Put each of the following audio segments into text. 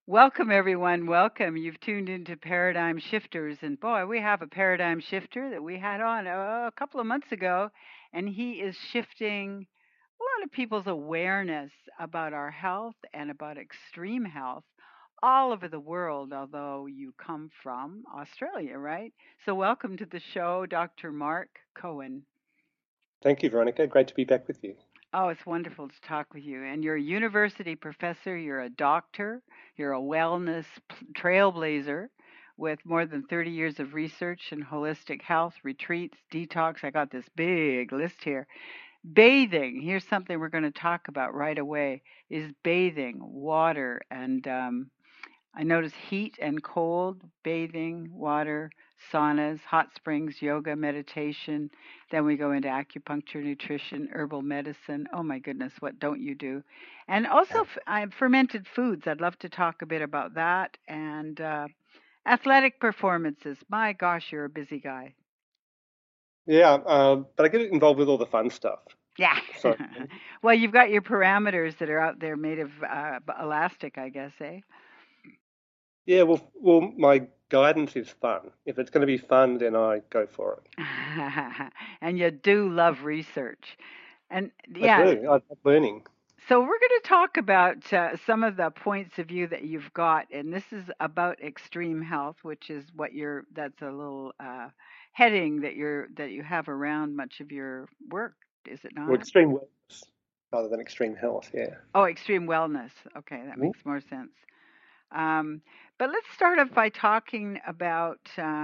Welcome, everyone. Welcome. You've tuned into Paradigm Shifters. And boy, we have a paradigm shifter that we had on a couple of months ago, and he is shifting a lot of people's awareness about our health and about extreme health all over the world, although you come from Australia, right? So, welcome to the show, Dr. Mark Cohen. Thank you, Veronica. Great to be back with you. Oh, it's wonderful to talk with you. And you're a university professor, you're a doctor, you're a wellness trailblazer with more than 30 years of research in holistic health, retreats, detox. I got this big list here. Bathing, here's something we're going to talk about right away, is bathing, water, and I notice heat and cold, bathing, water, saunas, hot springs, yoga, meditation. Then we go into acupuncture, nutrition, herbal medicine. Oh my goodness, what don't you do? And also fermented foods. I'd love to talk a bit about that. And athletic performances. My gosh, you're a busy guy. Yeah, but I get involved with all the fun stuff. Yeah. So, Well, you've got your parameters that are out there made of elastic, I guess, eh? yeah, well, my guidance is fun. If it's going to be fun, then I go for it. And you do love research. And I yeah, do. I love learning. so we're going to talk about some of the points of view that you've got, and this is about extreme health, which is what you're. That's a little heading that you have around much of your work, is it Or not? extreme wellness rather than extreme health. Yeah. Oh, extreme wellness. Okay, that Mhm. makes more sense. Um, but let's start off by talking about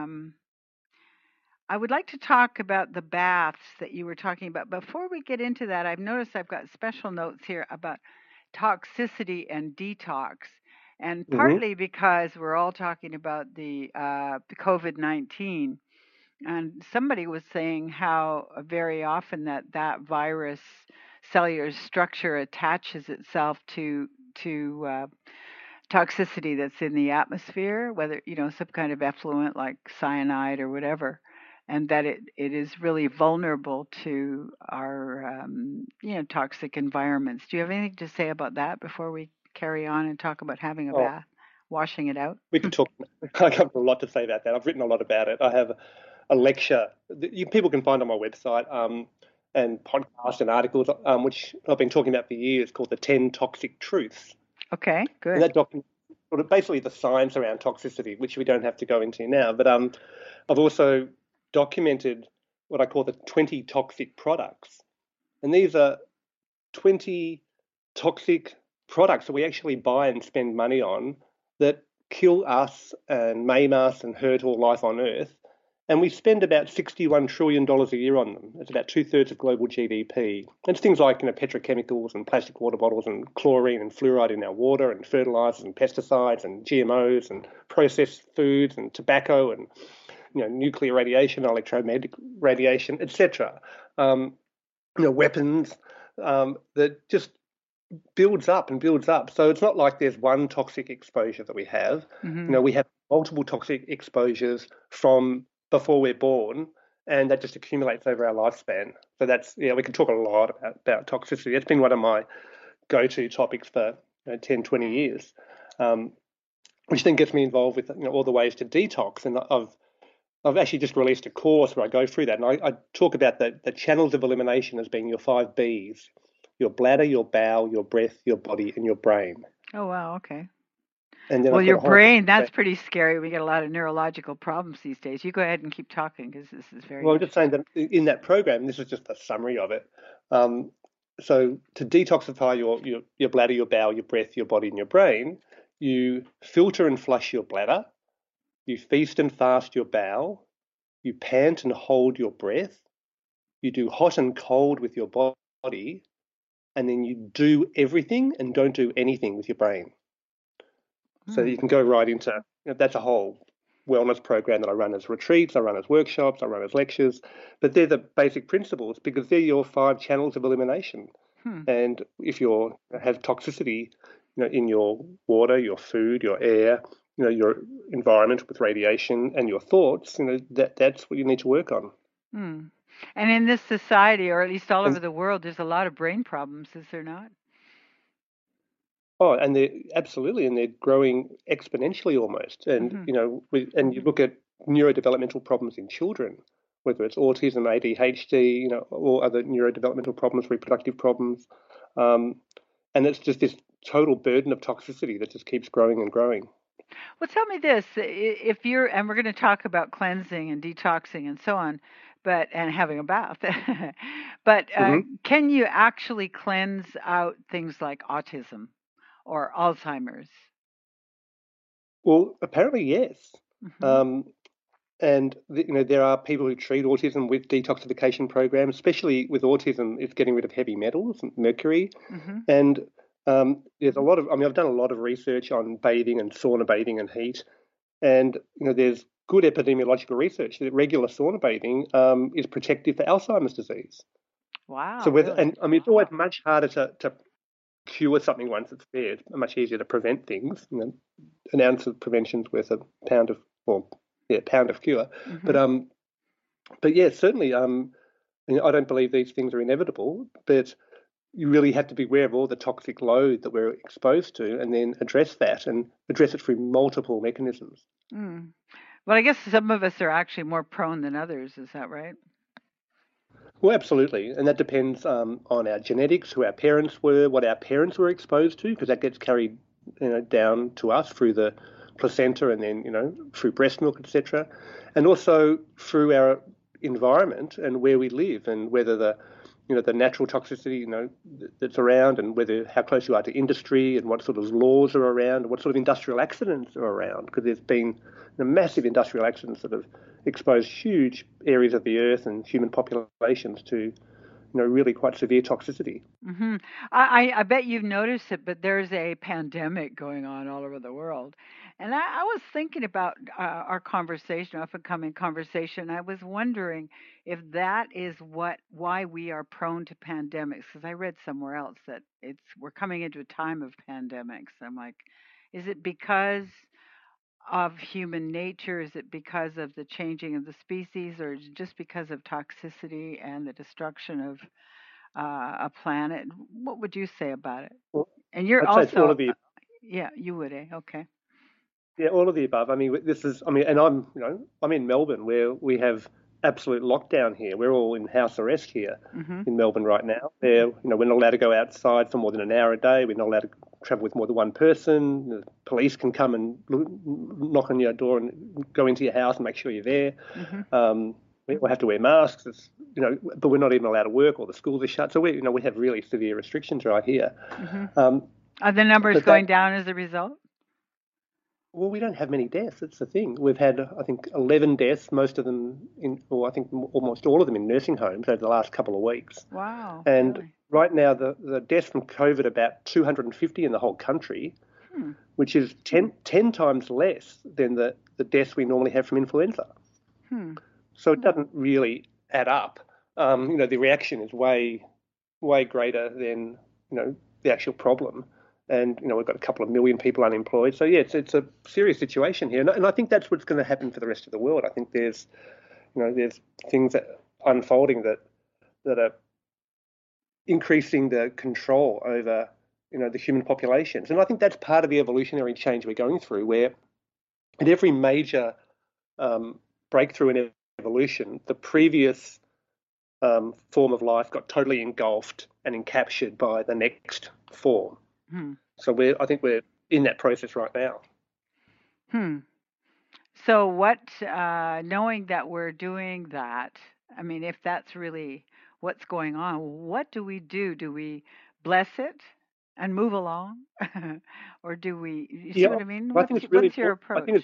I would like to talk about the baths that you were talking about. Before we get into that, I've noticed I've got special notes here about toxicity and detox. And Mhm. partly because we're all talking about the COVID-19, and somebody was saying how very often that virus cellular structure attaches itself to toxicity that's in the atmosphere, whether, some kind of effluent like cyanide or whatever, and that it is really vulnerable to our, toxic environments. Do you have anything to say about that before we carry on and talk about having a Oh, bath, washing it out? we could talk. I have a lot to say about that. I've written a lot about it. I have a lecture that people can find on my website, and podcasts and articles, which I've been talking about for years, called the 10 Toxic Truths. Okay, And good. that document sort of basically the science around toxicity, which we don't have to go into now. But I've also documented what I call the 20 toxic products. And these are 20 toxic products that we actually buy and spend money on that kill us and maim us and hurt all life on Earth. And we spend about $61 trillion a year on them. It's about two-thirds of global GDP. It's things like petrochemicals and plastic water bottles and chlorine and fluoride in our water and fertilizers and pesticides and GMOs and processed foods and tobacco and nuclear radiation, electromagnetic radiation, etc. Um, weapons that just builds up and builds up. So it's not like there's one toxic exposure that we have. Hmm. We have multiple toxic exposures from before we're born, and that just accumulates over our lifespan. So that's, we can talk a lot about toxicity. It's been one of my go-to topics for 10, 20 years, um, which then gets me involved with all the ways to detox. And I've actually just released a course where I go through that, and I talk about the channels of elimination as being your 5 Bs: your bladder, your bowel, your breath, your body, and your brain. Oh wow, okay. And then Well, I've got your a whole. brain, that's pretty scary. We get a lot of neurological problems these days. You go ahead and keep talking because this is very Well, I'm just saying interesting. that in that program, this is just a summary of it. Um, so to detoxify your bladder, your bowel, your breath, your body, and your brain, you filter and flush your bladder, you feast and fast your bowel, you pant and hold your breath, you do hot and cold with your body, and then you do everything and don't do anything with your brain. So Hmm. you can go right into that's a whole wellness program that I run as retreats, I run as workshops, I run as lectures. But they're the basic principles because they're your 5 channels of elimination. Hmm. And if you have toxicity, in your water, your food, your air, your environment with radiation and your thoughts, that's what you need to work on. Hmm. And in this society, or at least all And over the world, there's a lot of brain problems, is there not? Oh, and they're absolutely, and they're growing exponentially almost. And Hmm. and you look at neurodevelopmental problems in children, whether it's autism, ADHD, or other neurodevelopmental problems, reproductive problems, um, and it's just this total burden of toxicity that just keeps growing and growing. Well, tell me this: if you're, and we're going to talk about cleansing and detoxing and so on, but and having a bath, but Hmm. can you actually cleanse out things like autism or Alzheimer's? Well, apparently yes. Hmm. Um, and there are people who treat autism with detoxification programs, especially with autism. It's getting rid of heavy metals, mercury. Hmm. And there's a lot of, I've done a lot of research on bathing and sauna bathing and heat. And, there's good epidemiological research that regular sauna bathing is protective for Alzheimer's disease. So Wow, whether, really? and I mean, it's always much harder to cure something once it's there. It's much easier to prevent things. An ounce of prevention's worth a pound of, well, yeah, pound of cure. But, Hmm. um, but yeah, certainly, I don't believe these things are inevitable, but you really have to be aware of all the toxic load that we're exposed to and then address that and address it through multiple mechanisms. Mm. Well, I guess some of us are actually more prone than others. Is that right? Well, absolutely. And that depends on our genetics, who our parents were, what our parents were exposed to, because that gets carried down to us through the placenta and then, through breast milk, etc. And also through our environment and where we live and whether the natural toxicity, that's around and whether how close you are to industry and what sort of laws are around, what sort of industrial accidents are around, because there's been massive industrial accidents that have exposed huge areas of the earth and human populations to, really quite severe toxicity. Hmm. I bet you've noticed it, but there's a pandemic going on all over the world. And I was thinking about our conversation, up and coming conversation. I was wondering if that is why we are prone to pandemics. Because I read somewhere else that we're coming into a time of pandemics. I'm like, is it because of human nature? Is it because of the changing of the species, or just because of toxicity and the destruction of a planet? What would you say about it? Well, And you're I'd say it's all also, of the yeah, you would, eh? Okay. Yeah, all of the above. I mean, this is, I mean, and I'm in Melbourne where we have absolute lockdown here. We're all in house arrest here Mhm. in Melbourne right now. We're not allowed to go outside for more than an hour a day. We're not allowed to travel with more than one person. The police can come and knock on your door and go into your house and make sure you're there. Mhm. We all have to wear masks. But we're not even allowed to work or the schools are shut. So we have really severe restrictions right here. Mhm. Um, Are the numbers but going that down as a result? Well, we don't have many deaths. That's the thing. We've had, I think, 11 deaths, most of them or I think almost all of them in nursing homes over the last couple of weeks. Wow, And really? right now, the deaths from COVID are about 250 in the whole country, Hmm. which is ten times less than the deaths we normally have from influenza. Hmm. So it doesn't really add up. The reaction is way greater than the actual problem. And we've got a couple of million people unemployed. So yeah, it's a serious situation here, and I think that's what's going to happen for the rest of the world. I think there's things that unfolding that are increasing the control over the human populations, and I think that's part of the evolutionary change we're going through, where at every major um, breakthrough in evolution, the previous form of life got totally engulfed and encaptured by the next form. Hmm. So I think we're in that process right now. Hmm. So knowing that we're doing that, I mean, if that's really what's going on, what do we do? Do we bless it and move along? Or do we, you see Yeah, what I mean? I think it's really What's your important. approach?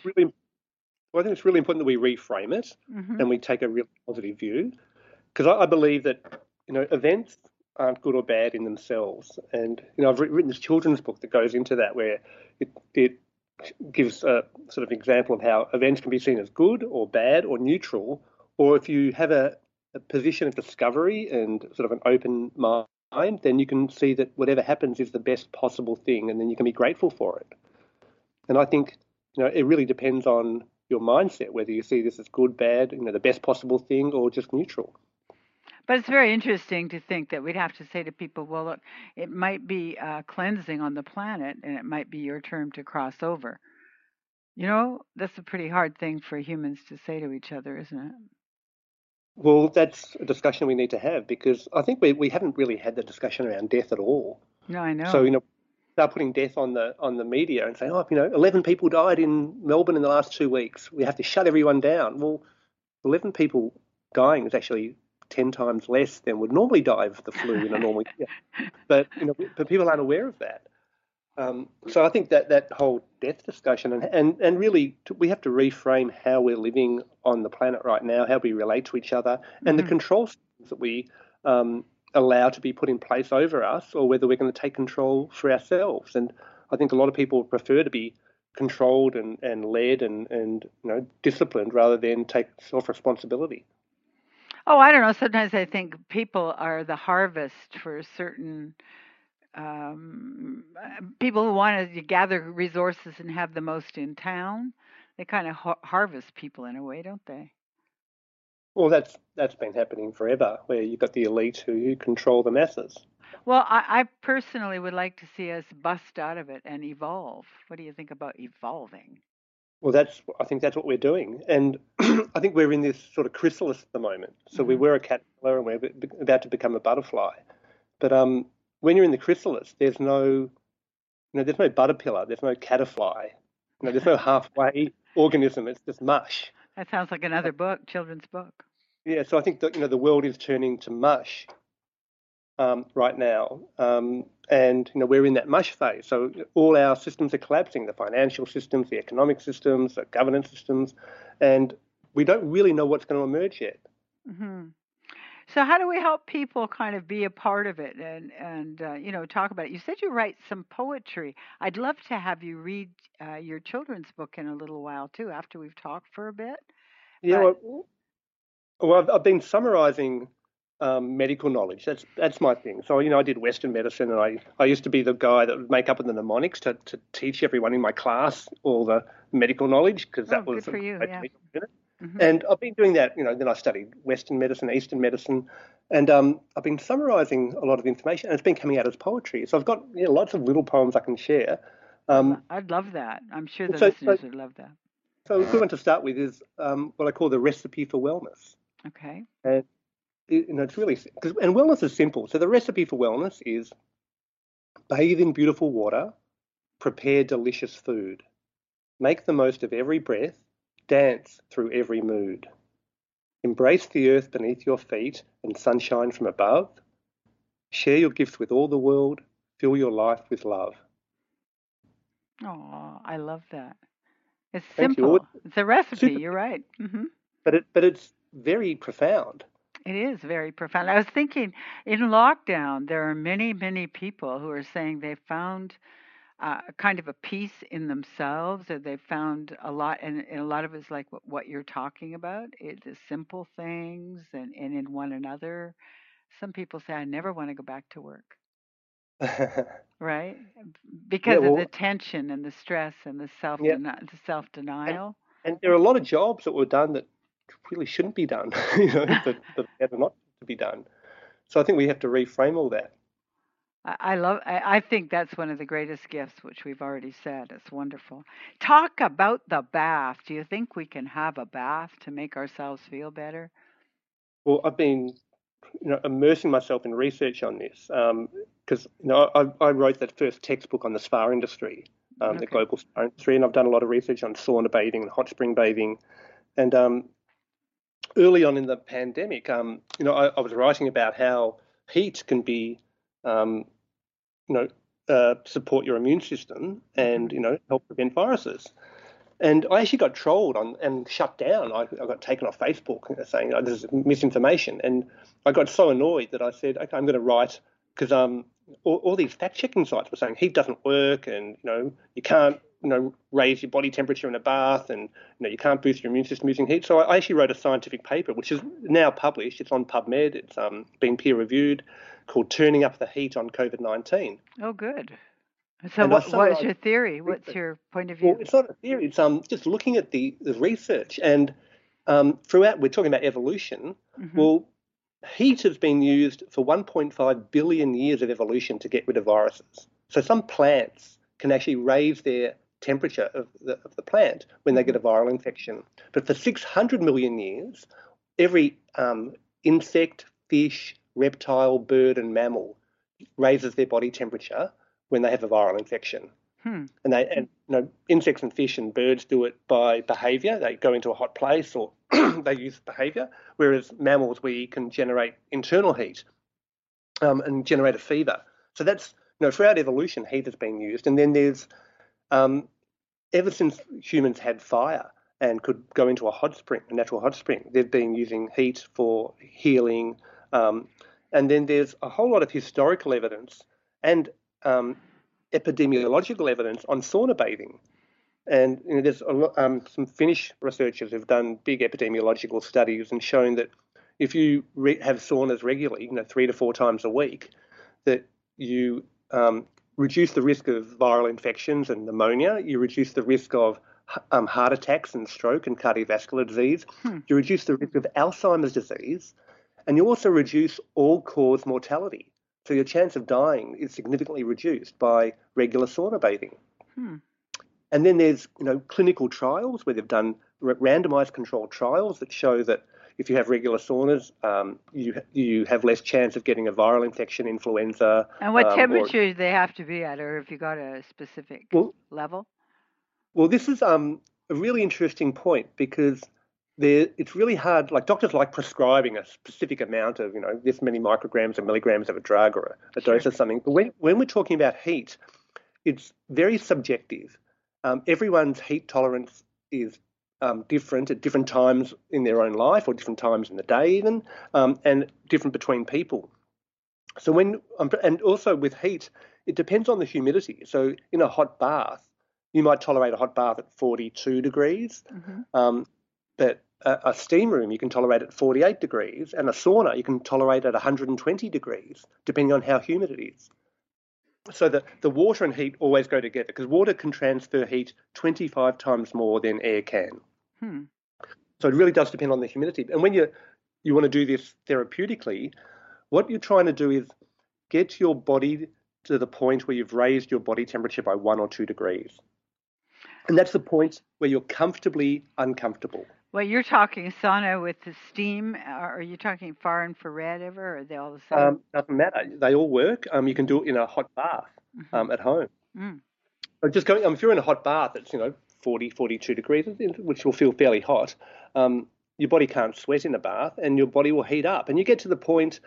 I think it's really important that we reframe it Mhm. and we take a real positive view, because I believe that events aren't good or bad in themselves. And I've written this children's book that goes into that, where it gives a sort of example of how events can be seen as good or bad or neutral, or if you have a position of discovery and sort of an open mind, then you can see that whatever happens is the best possible thing, and then you can be grateful for it. And I think it really depends on your mindset whether you see this as good, bad, the best possible thing, or just neutral. But it's very interesting to think that we'd have to say to people, well, look, it might be cleansing on the planet, and it might be your term to cross over. That's a pretty hard thing for humans to say to each other, isn't it? Well, that's a discussion we need to have because I think we haven't really had the discussion around death at all. No, I So, know. start putting death on the media and saying, 11 people died in Melbourne in the last 2 weeks. We have to shut everyone down. Well, 11 people dying is actually 10 times less than would normally die of the flu in a normal year. But but people aren't aware of that. So I think that whole death discussion and really we have to reframe how we're living on the planet right now, how we relate to each other, and the Hmm. control systems that we allow to be put in place over us, or whether we're going to take control for ourselves. And I think a lot of people prefer to be controlled and led and disciplined rather than take self-responsibility. Oh, I don't know. Sometimes I think people are the harvest for certain people who want to gather resources and have the most in town. They kind of harvest people in a way, don't they? Well, that's been happening forever, where you've got the elite who control the masses. Well, I personally would like to see us bust out of it and evolve. What do you think about evolving? Well, I think that's what we're doing, and I think we're in this sort of chrysalis at the moment. So we Hmm. were a caterpillar, and we're about to become a butterfly. But when you're in the chrysalis, there's no butterpillar, there's no caterfly, there's no halfway organism. It's just mush. That sounds like another book, children's book. Yeah, so I think that the world is turning to mush right now, and we're in that mush phase. So all our systems are collapsing: the financial systems, the economic systems, the governance systems, and we don't really know what's going to emerge yet. Hmm. So how do we help people kind of be a part of it and talk about it? You said you write some poetry. I'd love to have you read your children's book in a little while too, after we've talked for a bit. Yeah, But well, I've been summarising medical knowledge. That's my thing. So I did Western medicine, and I used to be the guy that would make up the mnemonics to teach everyone in my class all the medical knowledge because oh, that good was a for you. great Yeah. way to learn it. Hmm. And I've been doing that. Then I studied Western medicine, Eastern medicine, and I've been summarising a lot of information, and it's been coming out as poetry. So I've got lots of little poems I can share. Um, I'd love that. I'm sure the so, so, listeners would love that. so a good one to start with is what I call the recipe for wellness. Okay. And it's really and wellness is simple. So the recipe for wellness is bathe in beautiful water, prepare delicious food, make the most of every breath, dance through every mood, embrace the earth beneath your feet and sunshine from above, share your gifts with all the world, fill your life with love. Oh, I love that. It's Thank you. simple. It's a recipe. Super, You're right. but it's very profound. It is very profound. I was thinking in lockdown, there are many, many people who are saying they found kind of a peace in themselves, or they found a lot, and a lot of it's like what you're talking about. It's the simple things and in one another. Some people say, I never want to go back to work, right? Yeah, Because of the well, tension and the stress and yeah, the self and denial. and there are a lot of jobs that were done that really shouldn't be done, that are not to be done. So I think we have to reframe all that. I think that's one of the greatest gifts, which we've already said. It's wonderful. Talk about the bath. Do you think we can have a bath to make ourselves feel better? Well, I've been, immersing myself in research on this because I wrote that first textbook on the spa industry, the Okay. global spa industry, and I've done a lot of research on sauna bathing and hot spring bathing. And early on in the pandemic, I was writing about how heat can be, um, you know, support your immune system and Hmm. help prevent viruses. And I actually got trolled on and shut down. I got taken off Facebook saying this is misinformation. And I got so annoyed that I said, okay, I'm going to write because all these fact checking sites were saying heat doesn't work, and you can't raise your body temperature in a bath, and you can't boost your immune system using heat. So I actually wrote a scientific paper, which is now published. It's on PubMed. It's been peer reviewed, called "Turning Up the Heat on COVID-19." Oh, good. So And I what's summarised your theory? What's research. your point of Well, view? it's not a theory. It's just looking at the research, and throughout we're talking about evolution. Hmm. Well, heat has been used for 1.5 billion years of evolution to get rid of viruses. So some plants can actually raise their temperature of the plant when they get a viral infection. But for 600 million years, every insect, fish, reptile, bird, and mammal raises their body temperature when they have a viral infection. And insects and fish and birds do it by behaviour. They go into a hot place or they use behaviour, whereas mammals, we can generate internal heat and generate a fever. So that's, throughout evolution, heat has been used. And then there's, ever since humans had fire and could go into a natural hot spring, they've been using heat for healing. And then there's a whole lot of historical evidence and epidemiological evidence on sauna bathing. And there's some Finnish researchers who've done big epidemiological studies and shown that if you have saunas regularly, 3 to 4 times a week, that you reduce the risk of viral infections and pneumonia, you reduce the risk of heart attacks and stroke and cardiovascular disease, you reduce the risk of Alzheimer's disease, and you also reduce all-cause mortality. So your chance of dying is significantly reduced by regular sauna bathing. And then there's, clinical trials where they've done randomized controlled trials that show that if you have regular saunas, you have less chance of getting a viral infection, influenza. And what temperature do they have to be at, or if you got a specific level? Well, this is a really interesting point because it's really hard. Like doctors like prescribing a specific amount of, this many micrograms or milligrams of a drug or a dose of something. But when we're talking about heat, it's very subjective. Everyone's heat tolerance is different at different times in their own life or different times in the day even, and different between people. So and also with heat, it depends on the humidity. So in a hot bath, you might tolerate a hot bath at 42 degrees, but a steam room you can tolerate at 48 degrees, and a sauna you can tolerate at 120 degrees, depending on how humid it is. So the water and heat always go together because water can transfer heat 25 times more than air can. So it really does depend on the humidity. And when you want to do this therapeutically, what you're trying to do is get your body to the point where you've raised your body temperature by 1 or 2 degrees. And that's the point where you're comfortably uncomfortable. Well, you're talking sauna with the steam. Are you talking far infrared ever, or are they all the same? Doesn't matter. They all work. You can do it in a hot bath at home. If you're in a hot bath, it's 40, 42 degrees, which will feel fairly hot. Your body can't sweat in a bath, and your body will heat up, and you get to the point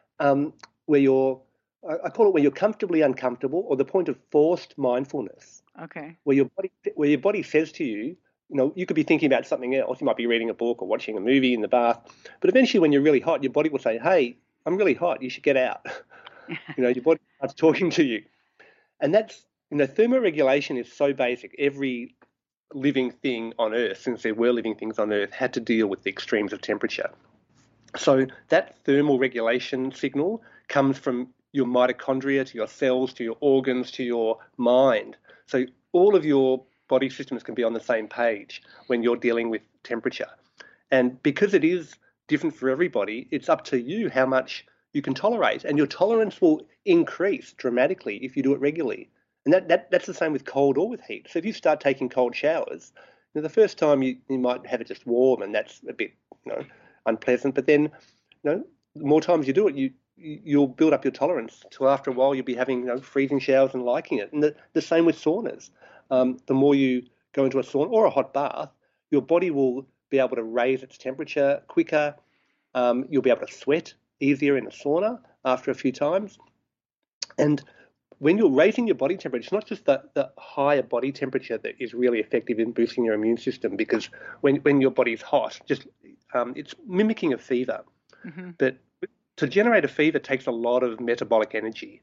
where I call it where you're comfortably uncomfortable, or the point of forced mindfulness. Okay. Where your body says to you, you could be thinking about something else. You might be reading a book or watching a movie in the bath, but eventually when you're really hot, your body will say, "Hey, I'm really hot. You should get out." Your body starts talking to you, and that's thermoregulation is so basic. Every living thing on Earth, since there were living things on Earth, had to deal with the extremes of temperature. So that thermal regulation signal comes from your mitochondria to your cells to your organs to your mind. So all of your body systems can be on the same page when you're dealing with temperature. And because it is different for everybody, it's up to you how much you can tolerate. And your tolerance will increase dramatically if you do it regularly. And that's the same with cold or with heat. So if you start taking cold showers, the first time you might have it just warm, and that's a bit unpleasant. But then the more times you do it, you'll build up your tolerance. So after a while, you'll be having freezing showers and liking it. And the same with saunas. The more you go into a sauna or a hot bath, your body will be able to raise its temperature quicker. You'll be able to sweat easier in a sauna after a few times. And when you're raising your body temperature, it's not just the higher body temperature that is really effective in boosting your immune system, because when your body's hot, it's mimicking a fever. But to generate a fever takes a lot of metabolic energy.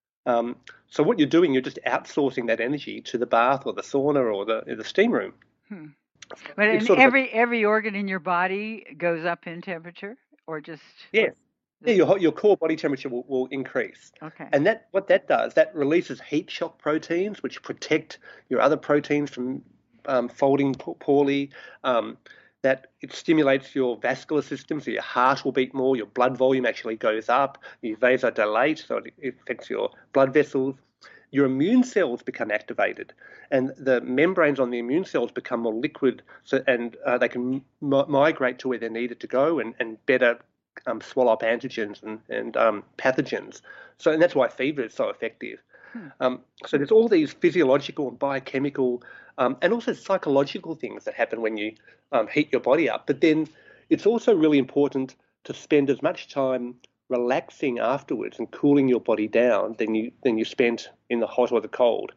So what you're doing, you're just outsourcing that energy to the bath or the sauna or the steam room. But every organ in your body goes up in temperature, or just yes. Yeah, your core body temperature will increase. Okay. And what that does, that releases heat shock proteins, which protect your other proteins from folding poorly. that it stimulates your vascular system, so your heart will beat more, your blood volume actually goes up, you vasodilate, so it affects your blood vessels. Your immune cells become activated, and the membranes on the immune cells become more liquid, and they can migrate to where they're needed to go and better swallow up antigens and pathogens. And that's why fever is so effective. So there's all these physiological and biochemical and also psychological things that happen when you heat your body up. But then it's also really important to spend as much time relaxing afterwards and cooling your body down than you spent in the hot or the cold.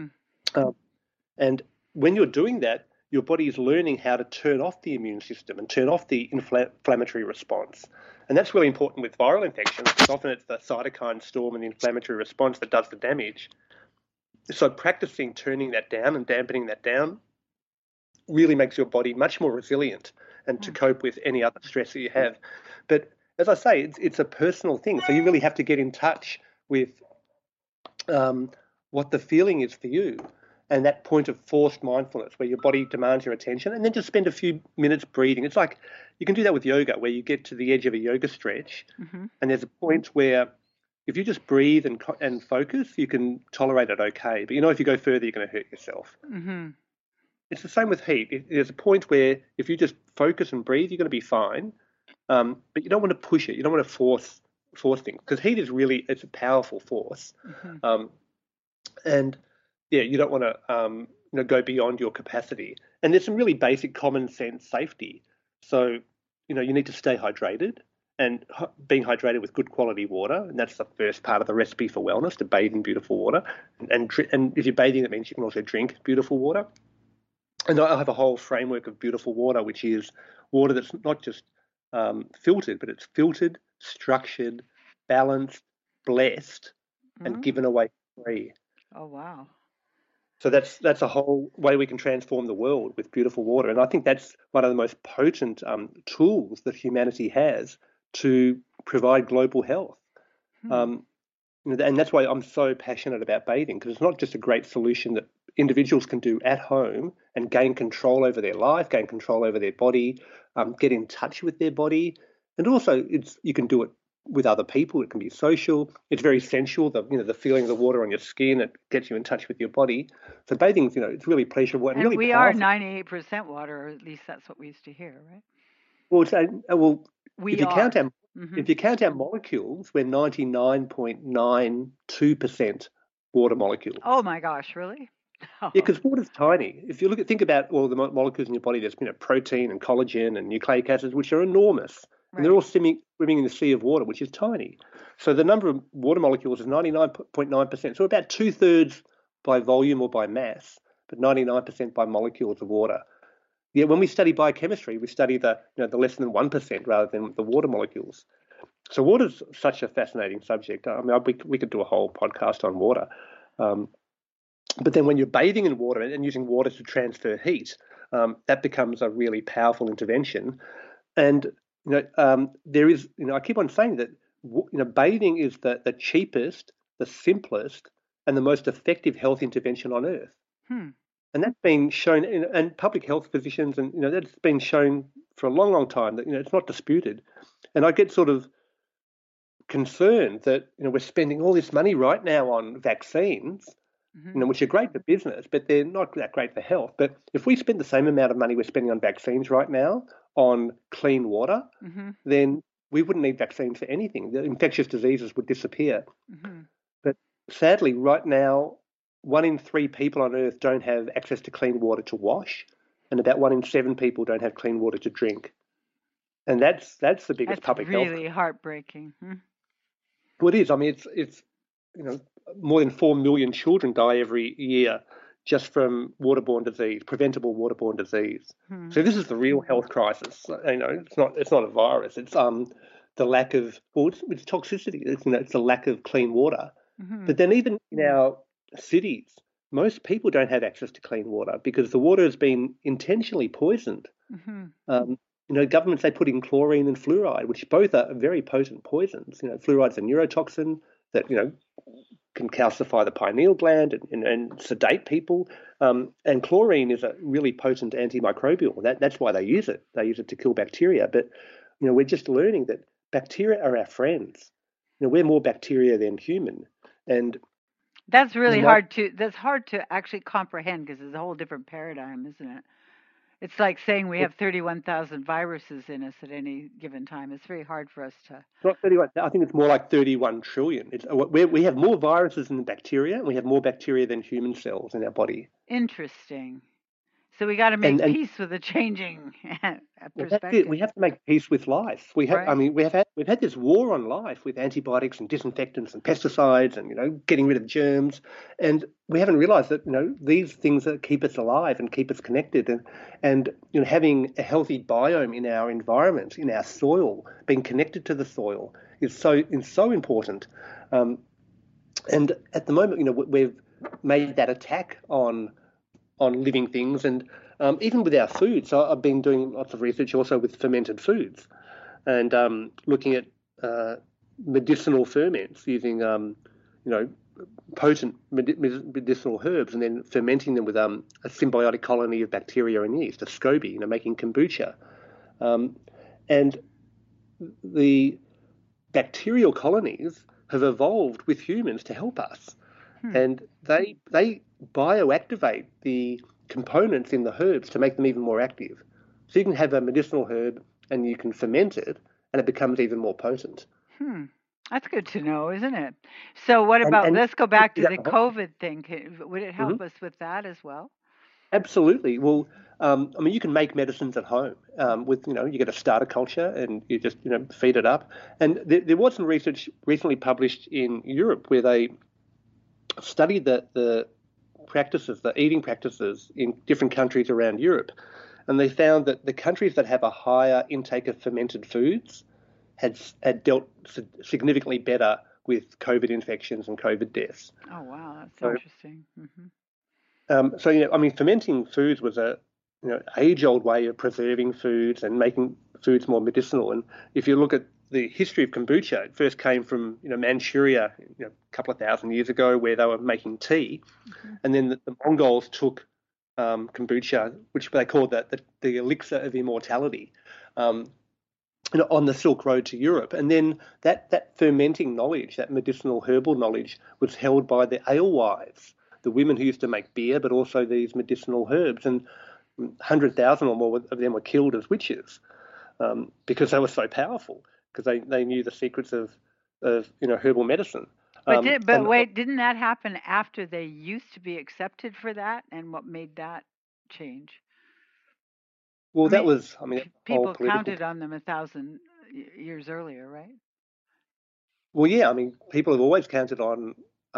And when you're doing that, your body is learning how to turn off the immune system and turn off the inflammatory response. And that's really important with viral infections, because often it's the cytokine storm and the inflammatory response that does the damage. So practicing turning that down and dampening that down really makes your body much more resilient and to cope with any other stress that you have. But as I say, it's a personal thing. So you really have to get in touch with what the feeling is for you, and that point of forced mindfulness where your body demands your attention, and then just spend a few minutes breathing. It's like you can do that with yoga, where you get to the edge of a yoga stretch, and there's a point where if you just breathe and focus, you can tolerate it okay. But if you go further, you're going to hurt yourself. It's the same with heat. There's a point where if you just focus and breathe, you're going to be fine. But you don't want to push it. You don't want to force things, because heat is it's a powerful force. And yeah, you don't want to go beyond your capacity. And there's some really basic common sense safety. So you need to stay hydrated, and being hydrated with good quality water, and that's the first part of the recipe for wellness, to bathe in beautiful water. And if you're bathing, that means you can also drink beautiful water. And I have a whole framework of beautiful water, which is water that's not just filtered, but it's filtered, structured, balanced, blessed, and given away free. Oh, wow. So that's a whole way we can transform the world with beautiful water. And I think that's one of the most potent tools that humanity has to provide global health. And that's why I'm so passionate about bathing, because it's not just a great solution that individuals can do at home and gain control over their life, gain control over their body, get in touch with their body. And also you can do it with other people. It can be social. It's very sensual. The feeling of the water on your skin, it gets you in touch with your body. So bathing, it's really pleasurable and really we powerful. are 98% water, or at least that's what we used to hear, right? If you count our molecules, we're 99.92% water molecules. Oh my gosh, really? Yeah, because water's tiny. If you think about all the molecules in your body, there's protein and collagen and nucleic acids, which are enormous. Right. And they're all swimming in the sea of water, which is tiny. So the number of water molecules is 99.9%. So about 2/3 by volume or by mass, but 99% by molecules of water. Yeah, when we study biochemistry, we study the less than 1% rather than the water molecules. So water's such a fascinating subject. I mean, we could do a whole podcast on water. But then when you're bathing in water and using water to transfer heat, that becomes a really powerful intervention. And there is, I keep on saying that bathing is the cheapest, the simplest, and the most effective health intervention on earth. And that's been shown, and public health physicians, and that's been shown for a long, long time that it's not disputed. And I get sort of concerned that we're spending all this money right now on vaccines, which are great for business, but they're not that great for health. But if we spend the same amount of money we're spending on vaccines right now on clean water, then we wouldn't need vaccines for anything. The infectious diseases would disappear. But sadly, right now, 1 in 3 people on Earth don't have access to clean water to wash, and about 1 in 7 people don't have clean water to drink. And that's the biggest public health. That's really heartbreaking. Well, it is. I mean, it's more than 4 million children die every year just from waterborne disease, preventable waterborne disease. So this is the real health crisis. It's not a virus. It's the lack of, it's toxicity. It's the lack of clean water. But then even in our cities, most people don't have access to clean water because the water has been intentionally poisoned. Governments, they put in chlorine and fluoride, which both are very potent poisons. Fluoride's a neurotoxin that can calcify the pineal gland and sedate people. And chlorine is a really potent antimicrobial. That's why they use it. They use it to kill bacteria. But we're just learning that bacteria are our friends. We're more bacteria than human. And that's really hard to actually comprehend, because it's a whole different paradigm, isn't it? It's like saying we have 31,000 viruses in us at any given time. It's very hard for us to. Not 31. I think it's more like 31 trillion. We have more viruses than bacteria, and we have more bacteria than human cells in our body. Interesting. So we got to make peace with the changing perspective. That's it. We have to make peace with life. We have. Right. I mean, we've had this war on life with antibiotics and disinfectants and pesticides and getting rid of germs, and we haven't realised that these things that keep us alive and keep us connected, and having a healthy biome in our environment, in our soil, being connected to the soil is so important. And at the moment, we've made that attack on living things, and even with our food. So I've been doing lots of research also with fermented foods, and looking at medicinal ferments using potent medicinal herbs, and then fermenting them with a symbiotic colony of bacteria and yeast, a SCOBY, making kombucha. And the bacterial colonies have evolved with humans to help us. And they bioactivate the components in the herbs to make them even more active. So you can have a medicinal herb and you can ferment it, and it becomes even more potent. That's good to know, isn't it? So what about, let's go back to the COVID thing. Would it help us with that as well? Absolutely. Well, you can make medicines at home with, you get a starter culture and you just, feed it up. And there was some research recently published in Europe where they studied the eating practices in different countries around Europe, and they found that the countries that have a higher intake of fermented foods had dealt significantly better with COVID infections and COVID deaths. Oh wow, that's interesting. Fermenting foods was a age-old way of preserving foods and making foods more medicinal. And if you look at the history of kombucha, it first came from Manchuria a couple of thousand years ago, where they were making tea, and then the Mongols took kombucha, which they called the elixir of immortality, on the Silk Road to Europe, and then that fermenting knowledge, that medicinal herbal knowledge, was held by the alewives, the women who used to make beer, but also these medicinal herbs, and 100,000 or more of them were killed as witches because they were so powerful, because they knew the secrets of herbal medicine. But wait, didn't that happen after they used to be accepted for that? And what made that change? Well, people counted on them 1,000 years earlier, right? Well, yeah, people have always counted on,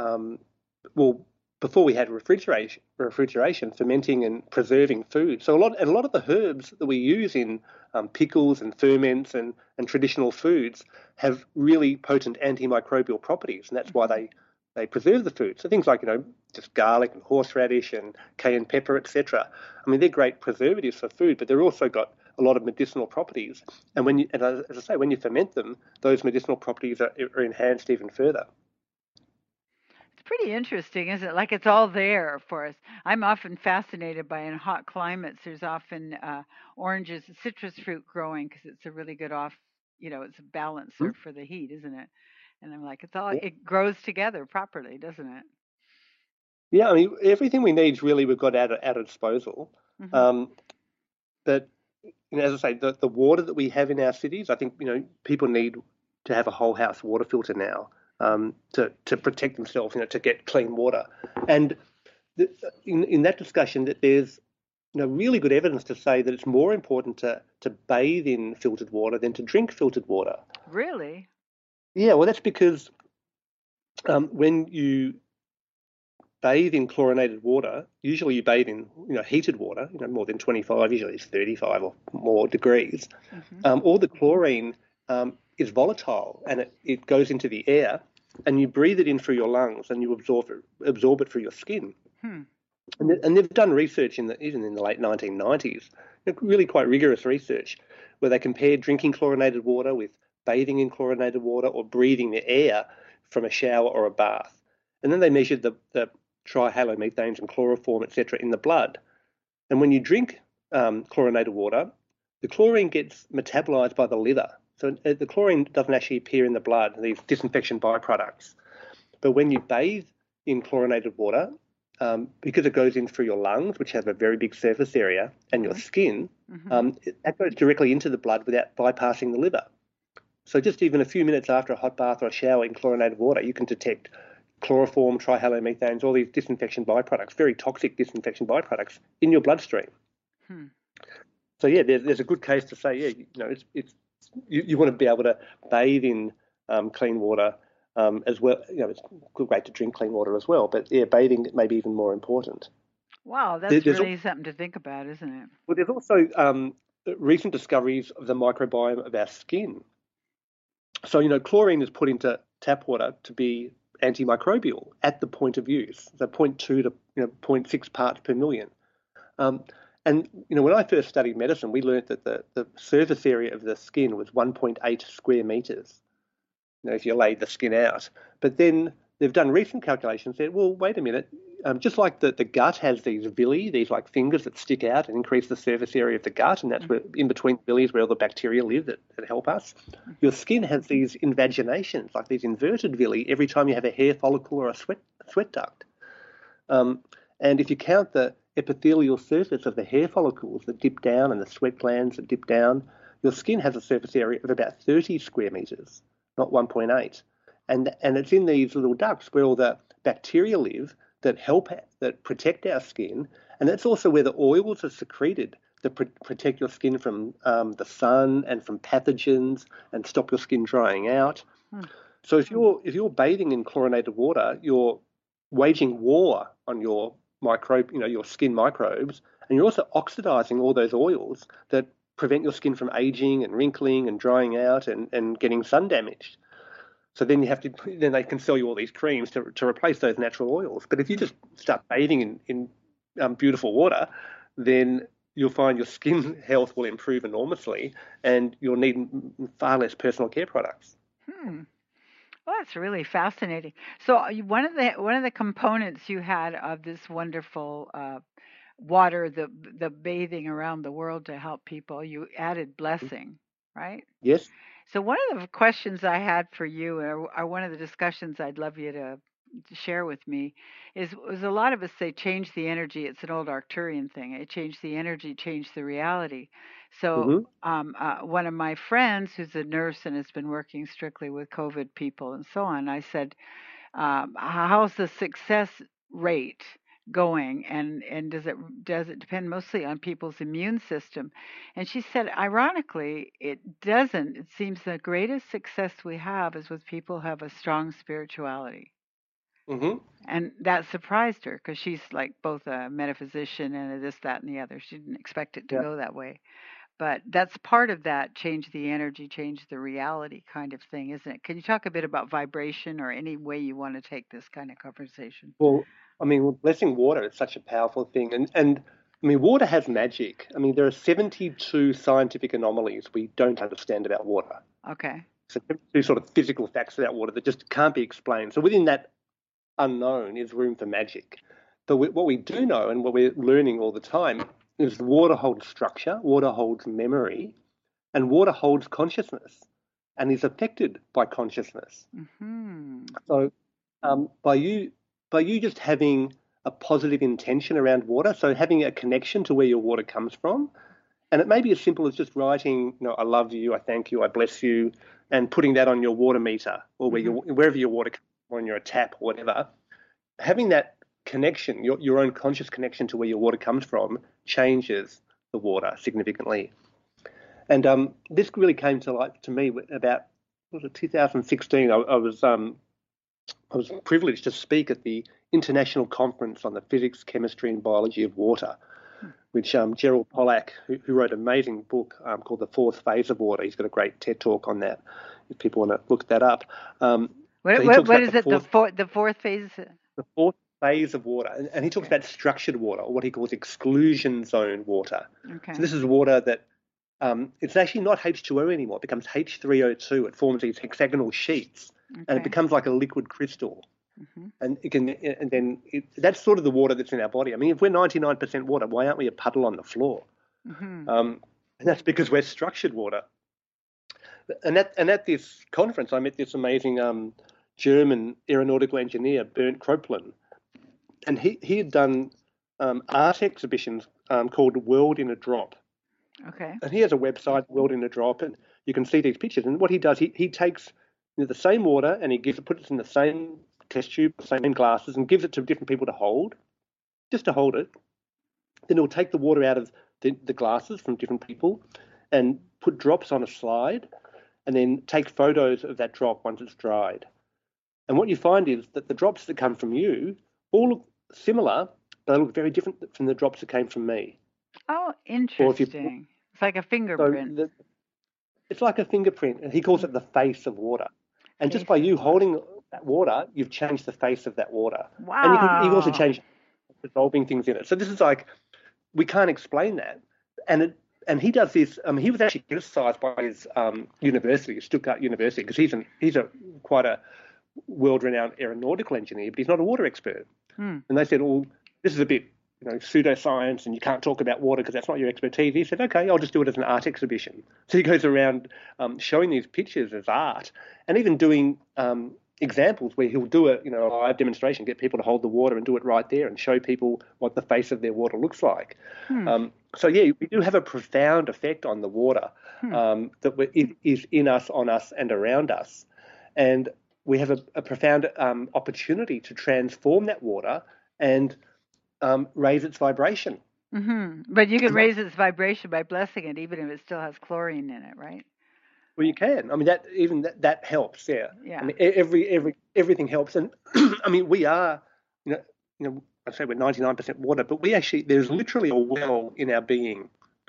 before we had refrigeration, fermenting and preserving food. So a lot of the herbs that we use in pickles and ferments and traditional foods have really potent antimicrobial properties, and that's why they preserve the food. So things like just garlic and horseradish and cayenne pepper, etc. They're great preservatives for food, but they've also got a lot of medicinal properties. And as I say, when you ferment them, those medicinal properties are enhanced even further. Pretty interesting, isn't it? Like it's all there for us. I'm often fascinated by, in hot climates, there's often oranges, citrus fruit growing, because it's a really good it's a balancer for the heat, isn't it? And I'm like, it grows together properly, doesn't it? Yeah, everything we need really we've got at our disposal. But as I say, the water that we have in our cities, I think people need to have a whole house water filter now. To protect themselves, to get clean water. And in that discussion, that there's really good evidence to say that it's more important to bathe in filtered water than to drink filtered water. Really? Yeah, well, that's because when you bathe in chlorinated water, usually you bathe in heated water, more than 25, usually it's 35 or more degrees. All the chlorine is volatile, and it goes into the air, and you breathe it in through your lungs, and you absorb it through your skin. And they've done research even in the late 1990s, really quite rigorous research, where they compared drinking chlorinated water with bathing in chlorinated water or breathing the air from a shower or a bath. And then they measured the trihalomethanes and chloroform, etc., in the blood. And when you drink chlorinated water, the chlorine gets metabolized by the liver. So the chlorine doesn't actually appear in the blood, these disinfection byproducts. But when you bathe in chlorinated water, because it goes in through your lungs, which have a very big surface area, and your skin, that goes directly into the blood without bypassing the liver. So just even a few minutes after a hot bath or a shower in chlorinated water, you can detect chloroform, trihalomethanes, all these disinfection byproducts, very toxic disinfection byproducts in your bloodstream. So yeah, there's a good case to say, you want to be able to bathe in clean water as well. It's great to drink clean water as well, but yeah, bathing may be even more important. Wow, that's really something to think about, isn't it? Well, there's also recent discoveries of the microbiome of our skin. So, chlorine is put into tap water to be antimicrobial at the point of use, so 0.2 to 0.6 parts per million. And when I first studied medicine, we learned that the surface area of the skin was 1.8 square meters, if you laid the skin out. But then they've done recent calculations and said, well, wait a minute, just like the gut has these villi, these like fingers that stick out and increase the surface area of the gut, and that's where in between villi is where all the bacteria live that help us. Your skin has these invaginations, like these inverted villi, every time you have a hair follicle or a sweat duct. And if you count the epithelial surface of the hair follicles that dip down and the sweat glands that dip down, your skin has a surface area of about 30 square meters, not 1.8. And it's in these little ducts where all the bacteria live that protect our skin. And that's also where the oils are secreted that protect your skin from the sun and from pathogens and stop your skin drying out. So if you're bathing in chlorinated water, you're waging war on your your skin microbes, and you're also oxidizing all those oils that prevent your skin from aging and wrinkling and drying out and getting sun damaged. So then they can sell you all these creams to replace those natural oils. But if you just start bathing in beautiful water, then you'll find your skin health will improve enormously, and you'll need far less personal care products. Well, that's really fascinating. So one of the components you had of this wonderful water, the bathing around the world to help people, you added blessing, right? Yes. So one of the questions I had for you, or one of the discussions I'd love you to share with me, was a lot of us say change the energy. It's an old Arcturian thing. It change the energy, change the reality. So one of my friends who's a nurse and has been working strictly with COVID people and so on, I said, how's the success rate going, and does it depend mostly on people's immune system? And she said, ironically, it doesn't. It seems the greatest success we have is with people who have a strong spirituality. And that surprised her because she's like both a metaphysician and a this, that, and the other. She didn't expect it to go that way. But that's part of that change the energy, change the reality kind of thing, isn't it? Can you talk a bit about vibration or any way you want to take this kind of conversation? Well, blessing water is such a powerful thing. And water has magic. There are 72 scientific anomalies we don't understand about water. Okay. So 72 sort of physical facts about water that just can't be explained. So within that unknown is room for magic. But what we do know and what we're learning all the time is water holds structure, water holds memory, and water holds consciousness and is affected by consciousness. So by you just having a positive intention around water, so having a connection to where your water comes from, and it may be as simple as just writing, I love you, I thank you, I bless you, and putting that on your water meter or wherever your water comes from, on your tap or whatever. Having that connection, your own conscious connection to where your water comes from, changes the water significantly. And this really came to light to me about 2016. I was privileged to speak at the International Conference on the Physics, Chemistry and Biology of Water, which Gerald Pollack, who wrote an amazing book called The Fourth Phase of Water. He's got a great TED Talk on that, if people want to look that up. What is it, the fourth phase? The fourth phase of water. And he talks about structured water, or what he calls exclusion zone water. Okay. So this is water that it's actually not H2O anymore. It becomes H3O2. It forms these hexagonal sheets, and it becomes like a liquid crystal. Mm-hmm. That's sort of the water that's in our body. I mean, if we're 99% water, why aren't we a puddle on the floor? Mm-hmm. And that's because we're structured water. And at this conference, I met this amazing German aeronautical engineer, Bernd Kropelin, and he had done art exhibitions called World in a Drop. Okay. And he has a website, World in a Drop, and you can see these pictures. And what he does, he takes the same water and puts it in the same test tube, same glasses, and gives it to different people to hold, just to hold it. Then he'll take the water out of the glasses from different people and put drops on a slide, and then take photos of that drop once it's dried. And what you find is that the drops that come from you all look similar, but they look very different from the drops that came from me. Oh, Or if you interesting. It's like a so fingerprint. it's like a fingerprint. He calls it the face of water. And just Face by of you water. holding that water, you've changed the face of that water. And you also Wow. change dissolving things in it. So this is like, we can't explain that. And he does this. He was actually criticised by his university, Stuttgart University, because he's quite a world-renowned aeronautical engineer, but he's not a water expert. Hmm. And they said, "Oh, this is a bit, pseudoscience, and you can't talk about water because that's not your expertise." He said, "Okay, I'll just do it as an art exhibition." So he goes around showing these pictures as art, and even doing examples where he'll do a live demonstration, get people to hold the water and do it right there, and show people what the face of their water looks like. Hmm. So yeah, we do have a profound effect on the water that is in us, on us, and around us, and we have a profound opportunity to transform that water and raise its vibration. Mm-hmm. But you can raise its vibration by blessing it, even if it still has chlorine in it, right? Well, you can. I mean, that helps. Yeah. I Yeah. mean, everything helps, and I mean, we are, you know, I say we're 99% water, but there's literally a well in our being.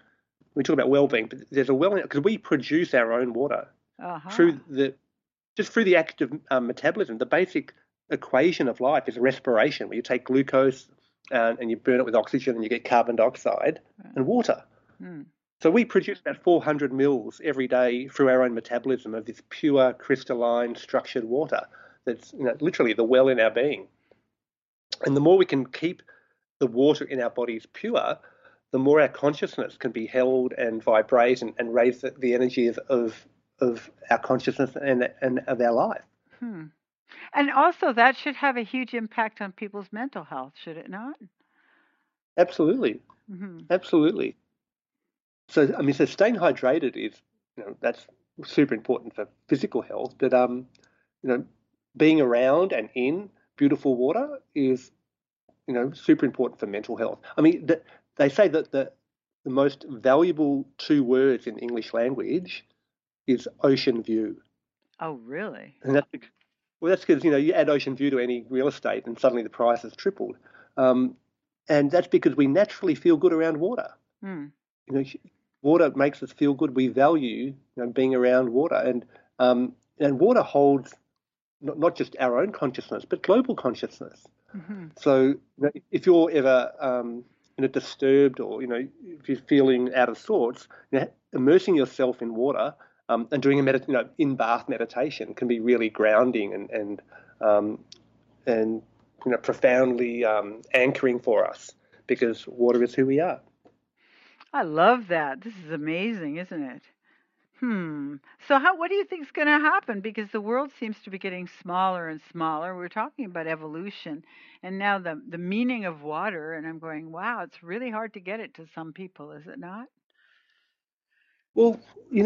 We talk about well-being, but there's a well in it because we produce our own water Uh-huh. through the act of metabolism. The basic equation of life is respiration, where you take glucose and you burn it with oxygen and you get carbon dioxide and water. Hmm. So we produce about 400 mils every day through our own metabolism of this pure, crystalline, structured water that's literally the well in our being. And the more we can keep the water in our bodies pure, the more our consciousness can be held and vibrate and raise the energy of our consciousness and of our life. Hmm. And also, that should have a huge impact on people's mental health, should it not? Absolutely. Mm-hmm. Absolutely. So, I mean, so staying hydrated is, that's super important for physical health, but, being around and in beautiful water is, super important for mental health. I mean, they say that the most valuable two words in the English language is ocean view. Oh, really? And that's because, you add ocean view to any real estate and suddenly the price has tripled. And that's because we naturally feel good around water. Hmm. Water makes us feel good. We value being around water, and water holds not just our own consciousness but global consciousness. Mm-hmm. So if you're ever disturbed, or if you're feeling out of sorts, immersing yourself in water and doing a in bath meditation can be really grounding and profoundly anchoring for us, because water is who we are. I love that. This is amazing, isn't it? So what do you think is going to happen? Because the world seems to be getting smaller and smaller. We're talking about evolution, and now the meaning of water, and I'm going, wow, it's really hard to get it to some people, is it not? Well,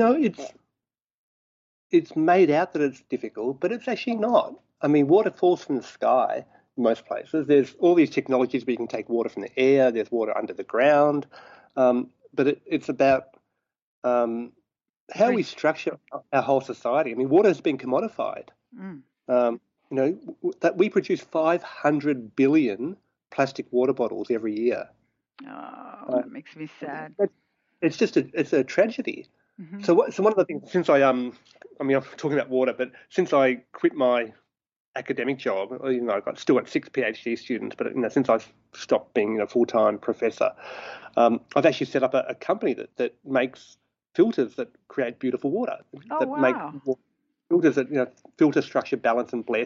it's made out that it's difficult, but it's actually not. I mean, water falls from the sky in most places. There's all these technologies where you can take water from the air. There's water under the ground, but it's about how we structure our whole society. I mean, water has been commodified. Mm. That we produce 500 billion plastic water bottles every year. Oh, that makes me sad. It's a tragedy. Mm-hmm. So one of the things, since I'm talking about water, but since I quit my academic job, I've still got 6 PhD students, but since I've stopped being a full-time professor, I've actually set up a company that makes filters that create beautiful water, Oh, that make wow. filters that filter, structure, balance, and bless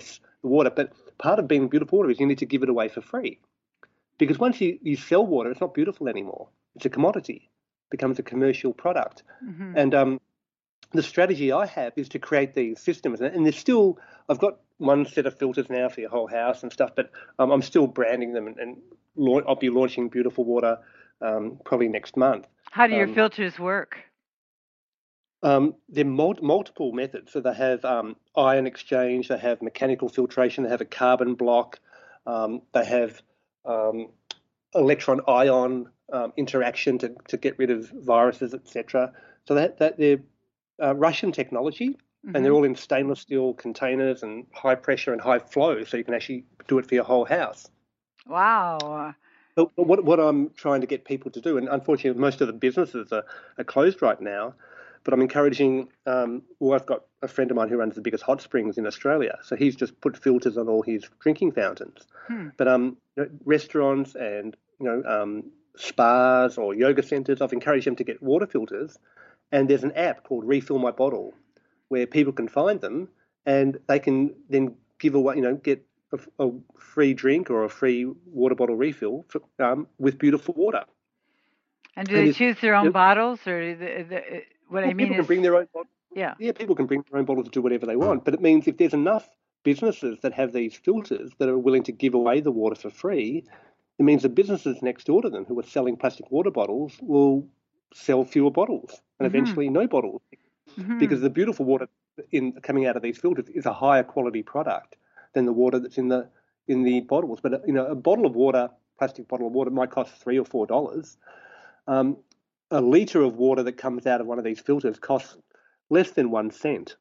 the water. But part of being beautiful water is you need to give it away for free. Because once you sell water, it's not beautiful anymore. It's a commodity. It becomes a commercial product. Mm-hmm. And the strategy I have is to create these systems. And there's still, I've got one set of filters now for your whole house and stuff, but I'm still branding them, and I'll be launching Beautiful Water probably next month. How do your filters work? They're multiple methods. So they have ion exchange, they have mechanical filtration, they have a carbon block, they have electron-ion interaction to get rid of viruses, etc. So that they're Russian technology, mm-hmm. and they're all in stainless steel containers and high pressure and high flow, so you can actually do it for your whole house. Wow. But what I'm trying to get people to do, and unfortunately most of the businesses are closed right now, but I'm encouraging, I've got a friend of mine who runs the biggest hot springs in Australia, so he's just put filters on all his drinking fountains. But restaurants and spas or yoga centres, I've encouraged them to get water filters, and there's an app called Refill My Bottle where people can find them, and they can then give away, get a free drink or a free water bottle refill with beautiful water. And do they choose their own bottles, or people can bring their own bottles. Yeah, people can bring their own bottles to do whatever they want. But it means if there's enough businesses that have these filters that are willing to give away the water for free, it means the businesses next door to them who are selling plastic water bottles will sell fewer bottles and eventually no bottles, because the beautiful water coming out of these filters is a higher quality product than the water that's in the bottles. But a bottle of water, plastic bottle of water, might cost $3 or $4. A litre of water that comes out of one of these filters costs less than 1 cent.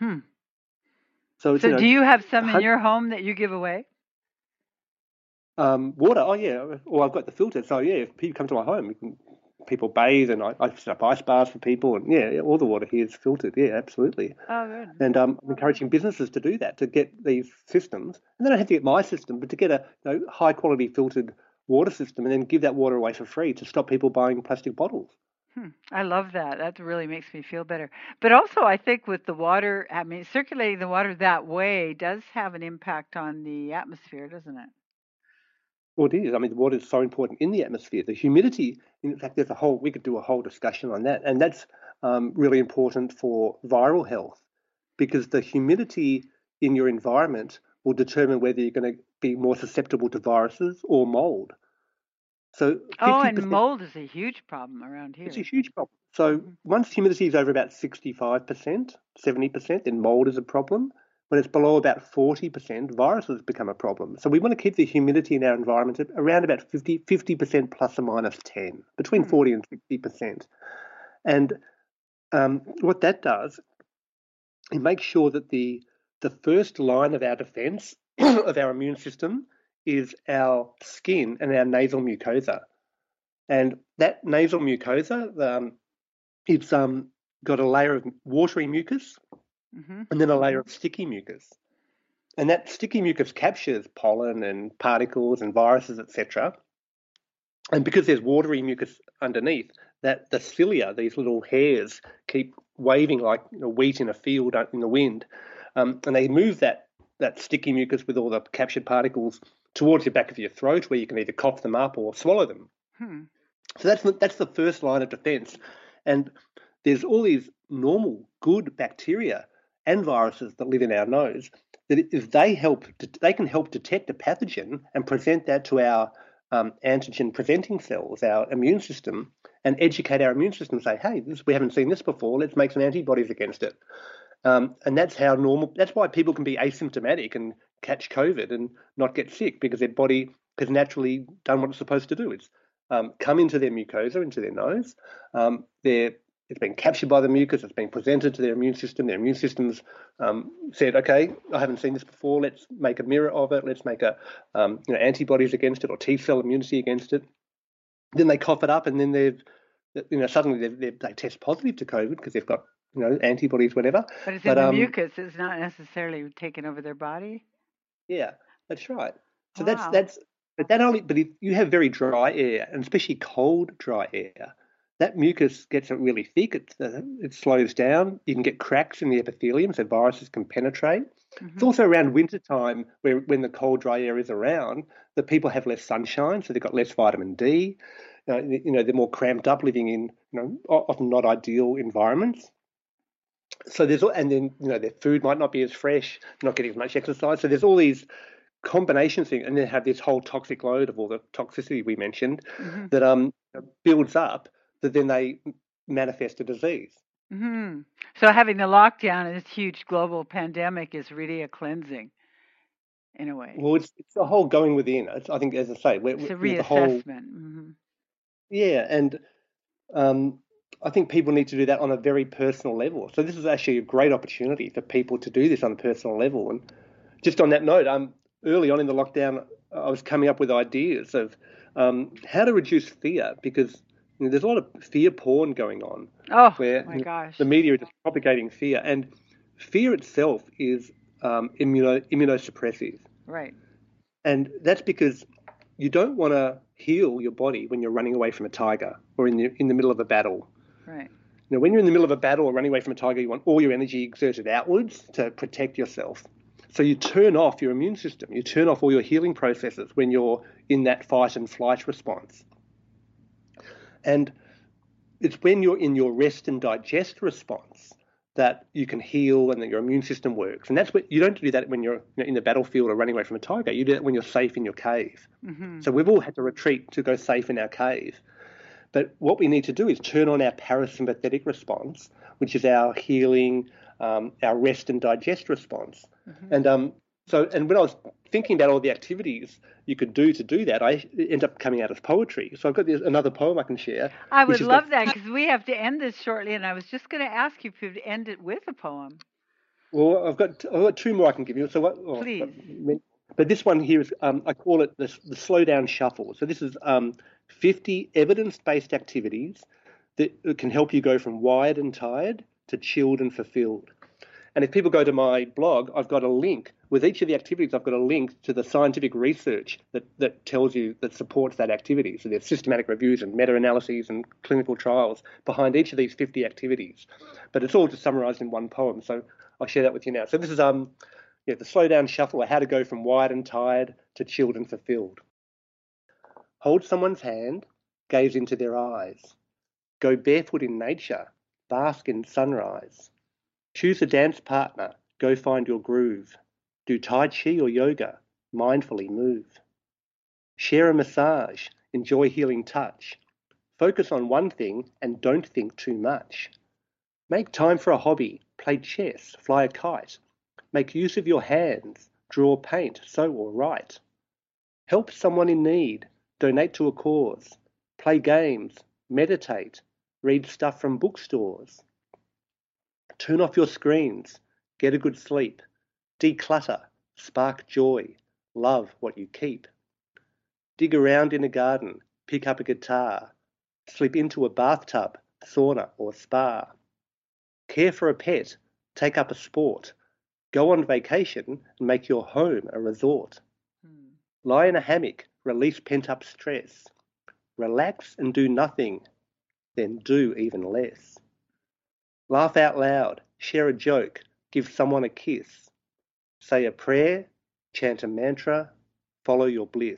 So do you have some in your home that you give away? Water? Oh yeah. Well, I've got the filter. So yeah, if people come to my home, people bathe, and I set up ice baths for people, and yeah, all the water here is filtered. Yeah, absolutely. Oh, good. And I'm encouraging businesses to do that, to get these systems, and they don't have to get my system, but to get a high quality filtered water system, and then give that water away for free to stop people buying plastic bottles. I love that. That really makes me feel better. But also, I think with the water, circulating the water that way does have an impact on the atmosphere, doesn't it? Well, it is. I mean, the water is so important in the atmosphere. The humidity, in fact, we could do a whole discussion on that. And that's really important for viral health, because the humidity in your environment will determine whether you're going to be more susceptible to viruses or mold. So, and mold is a huge problem around here. It's a huge problem. So once humidity is over about 65%, 70%, then mold is a problem. When it's below about 40%, viruses become a problem. So we want to keep the humidity in our environment at around about 50% plus or minus 10, between 40 and 60%. And what that does, it makes sure that the first line of our defense of our immune system is our skin and our nasal mucosa. And that nasal mucosa, it's got a layer of watery mucus, and then a layer of sticky mucus. And that sticky mucus captures pollen and particles and viruses, etc. And because there's watery mucus underneath, that the cilia, these little hairs, keep waving like wheat in a field in the wind. And they move that sticky mucus with all the captured particles towards the back of your throat, where you can either cough them up or swallow them. So that's the first line of defense. And there's all these normal, good bacteria and viruses that live in our nose that if they can help detect a pathogen and present that to our antigen-presenting cells, our immune system, and educate our immune system, say, hey, we haven't seen this before, let's make some antibodies against it. And that's why people can be asymptomatic and catch COVID and not get sick, because their body has naturally done what it's supposed to do. It's come into their mucosa, into their nose. It's been captured by the mucus. It's been presented to their immune system. Their immune system's said, okay, I haven't seen this before. Let's make a mirror of it. Let's make antibodies against it, or T cell immunity against it. Then they cough it up, and then suddenly they test positive to COVID because they've got antibodies, whatever. But it's in the mucus. It's not necessarily taken over their body. Yeah, that's right. So wow. But if you have very dry air, and especially cold, dry air, that mucus gets really thick. It slows down. You can get cracks in the epithelium, so viruses can penetrate. It's also around winter time, when the cold, dry air is around, that people have less sunshine, so they've got less vitamin D. They're more cramped up, living in often not ideal environments. So and then their food might not be as fresh, not getting as much exercise. So there's all these combination thing, and then have this whole toxic load of all the toxicity we mentioned that builds up, that then they manifest a disease. So having the lockdown and this huge global pandemic is really a cleansing, in a way. Well, it's the whole going within. I think, as I say, It's a reassessment. Yeah, and I think people need to do that on a very personal level. So this is actually a great opportunity for people to do this on a personal level. And just on that note, early on in the lockdown, I was coming up with ideas of how to reduce fear, because there's a lot of fear porn going on. Oh, where my gosh. The media is just propagating fear. And fear itself is immunosuppressive. Right. And that's because you don't want to heal your body when you're running away from a tiger or in the middle of a battle. Right. When you're in the middle of a battle or running away from a tiger, you want all your energy exerted outwards to protect yourself. So you turn off your immune system. You turn off all your healing processes when you're in that fight and flight response. And it's when you're in your rest and digest response that you can heal and that your immune system works. And that's what you don't do that when you're in the battlefield or running away from a tiger. You do it when you're safe in your cave. So we've all had to retreat to go safe in our cave. But what we need to do is turn on our parasympathetic response, which is our healing, our rest and digest response. And when I was thinking about all the activities you could do to do that, I end up coming out as poetry. So I've got another poem I can share. I would love that, because we have to end this shortly, and I was just going to ask you if you'd end it with a poem. Well, I've got two more I can give you. So please. But this one here is I call it the slow down shuffle. So this is 50 evidence-based activities that can help you go from wired and tired to chilled and fulfilled. And if people go to my blog, I've got a link. With each of the activities, I've got a link to the scientific research that tells you, that supports that activity. So there's systematic reviews and meta-analyses and clinical trials behind each of these 50 activities. But it's all just summarized in one poem. So I'll share that with you now. So this is the slow down shuffle, or how to go from wired and tired to chilled and fulfilled. Hold someone's hand, gaze into their eyes. Go barefoot in nature, bask in sunrise. Choose a dance partner, go find your groove. Do Tai Chi or yoga, mindfully move. Share a massage, enjoy healing touch. Focus on one thing and don't think too much. Make time for a hobby, play chess, fly a kite. Make use of your hands, draw, paint, sew or write. Help someone in need, donate to a cause. Play games, meditate, read stuff from bookstores. Turn off your screens, get a good sleep, declutter, spark joy, love what you keep. Dig around in a garden, pick up a guitar, slip into a bathtub, sauna or spa. Care for a pet, take up a sport, go on vacation and make your home a resort. Lie in a hammock, release pent-up stress. Relax and do nothing, then do even less. Laugh out loud, share a joke, give someone a kiss. Say a prayer, chant a mantra, follow your bliss.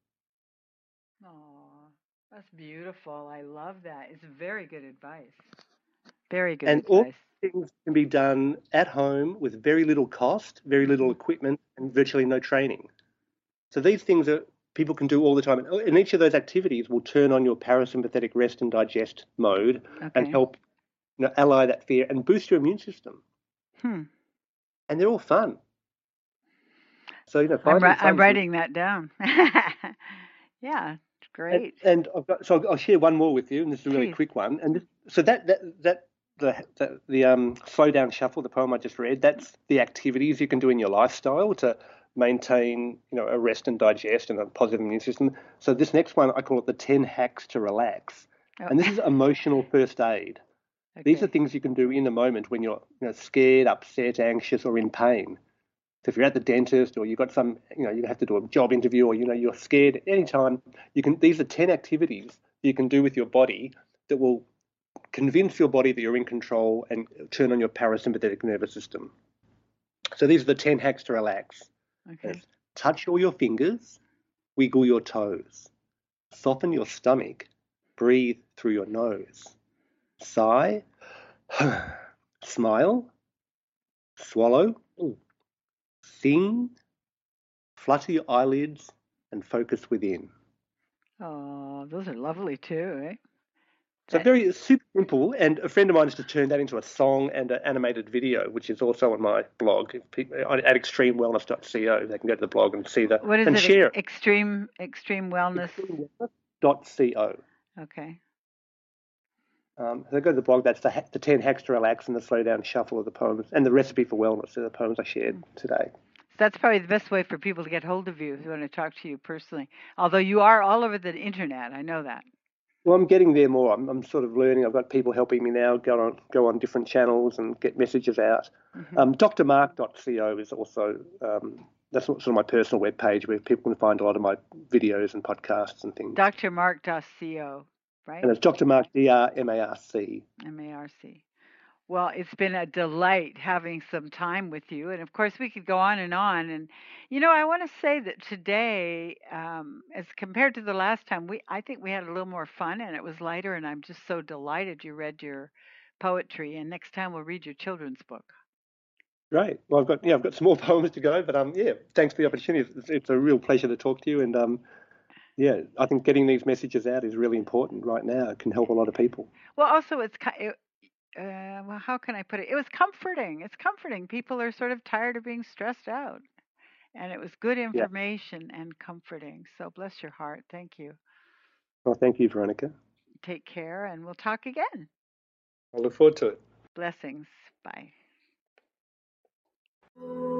Oh, that's beautiful. I love that. It's very good advice. Very good advice. And all things can be done at home with very little cost, very little equipment, and virtually no training. So these things people can do all the time. And each of those activities will turn on your parasympathetic rest and digest mode and help allay that fear and boost your immune system. And they're all fun. So I'm writing that down. Yeah, it's great. And I'll share one more with you, and this is a really quick one. And the slow down shuffle, the poem I just read, that's the activities you can do in your lifestyle to maintain a rest and digest and a positive immune system. So this next one, I call it the 10 hacks to relax. And this is emotional first aid. These are things you can do in the moment when you're scared, upset, anxious, or in pain. So if you're at the dentist or you've got some, you have to do a job interview, or you're scared at any time, these are 10 activities you can do with your body that will convince your body that you're in control and turn on your parasympathetic nervous system. So these are the 10 hacks to relax. Okay. Touch all your fingers, wiggle your toes, soften your stomach, breathe through your nose, sigh, smile, swallow, sing, flutter your eyelids, and focus within. Oh, those are lovely too, eh? So very super simple, and a friend of mine has just turned that into a song and an animated video, which is also on my blog at extremewellness.co. They can go to the blog and see What is and it? share Extreme Wellness. Extremewellness.co. Okay. So go to the blog. That's the 10 hacks to relax and the slow down shuffle of the poems and the recipe for wellness are the poems I shared today. So that's probably the best way for people to get hold of you if they want to talk to you personally. Although you are all over the internet, I know that. Well, I'm getting there more. I'm sort of learning. I've got people helping me now go on different channels and get messages out. drmark.co is also that's sort of my personal webpage where people can find a lot of my videos and podcasts and things. drmark.co, right? And it's Dr. Mark, DRMARC. M-A-R-C. Well, it's been a delight having some time with you. And of course, we could go on and on. And, I want to say that today, as compared to the last time, I think we had a little more fun and it was lighter. And I'm just so delighted you read your poetry. And next time we'll read your children's book. Great. Well, I've got some more poems to go, but thanks for the opportunity. It's a real pleasure to talk to you. And I think getting these messages out is really important right now. It can help a lot of people. Well, also how can I put it? It was comforting. It's comforting. People are sort of tired of being stressed out. And it was good information and comforting. So bless your heart. Thank you. Well, thank you, Veronica. Take care, and we'll talk again. I look forward to it. Blessings. Bye.